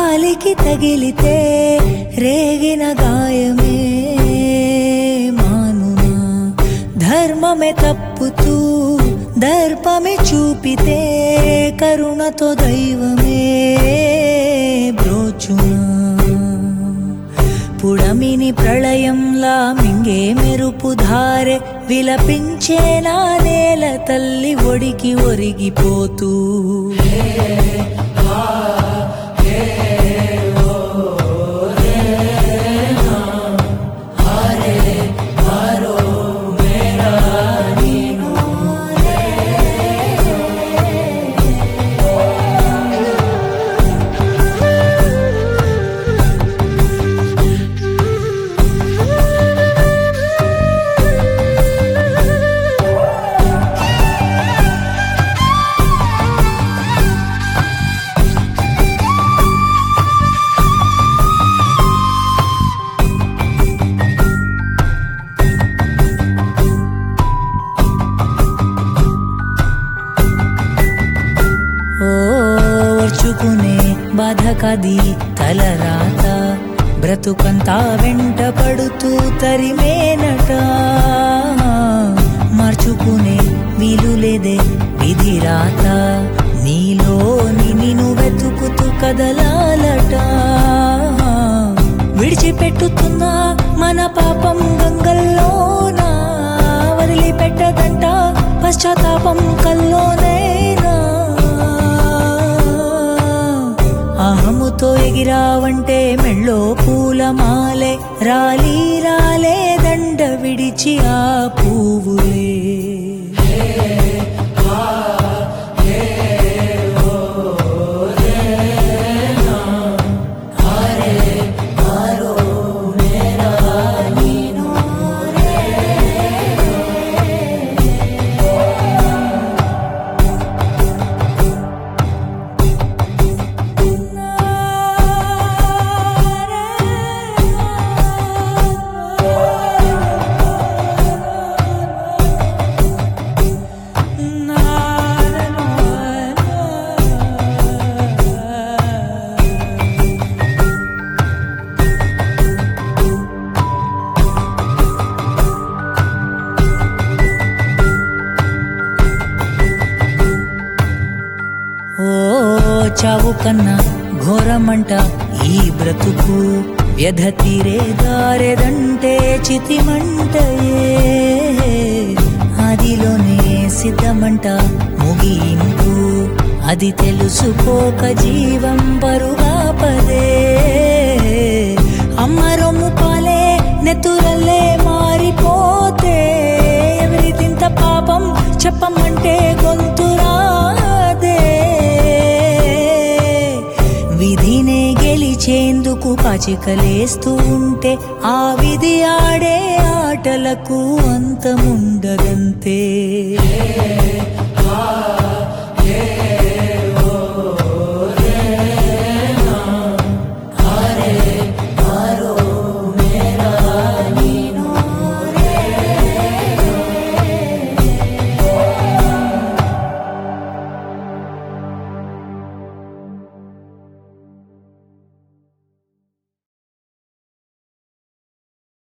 కాలికి తగిలితే రేగిన గాయమే మానునా, ధర్మమే తప్పుతూ దర్పమే చూపితే కరుణతో దైవమే బ్రోచునా. పుడమిని ప్రళయంలా మింగే మెరుపు ధారె విలపించే నా నేల తల్లి ఒడికి ఒరిగిపోతూ. ఓర్చుకునే బాధ కది తలరాత, బ్రతుకంతా వెంట పడుతూ తరిమేనట. మార్చుకునే వీలు లేదే విధిరాత, నీలోని నిన్ను వెతుకుతూ కదలాలట. విడిచిపెట్టుతున్నా మన పాపం గంగల్లోనా, వదిలిపెట్టదంట పశ్చాత్తాపం కల్లోనైనా. అహముతో ఎగిరావంటే మెళ్ళో పూలమాలే రాలి రాలే దండ విడిచి ఆ పువ్వులే. ఓ చావు కన్నా ఘోరమంట ఈ బ్రతుకు, వ్యధ తీరే దారెదంటే చితిమంటయే. అదిలోనే సిద్ధమంట ముగింపు, అది తెలుసుకోక జీవం పరుగా పదే. అమ్మ రొమ్ము పాలే నెత్తురల్లే మారిపోతే, ఎవరిదింత పాపం చెప్పమంటే గొంతురాదే. విధినే గెలిచేందుకు పాచికలేస్తూ ఉంటే ఆ విధి ఆడే ఆటలకు అంతముండదంతే.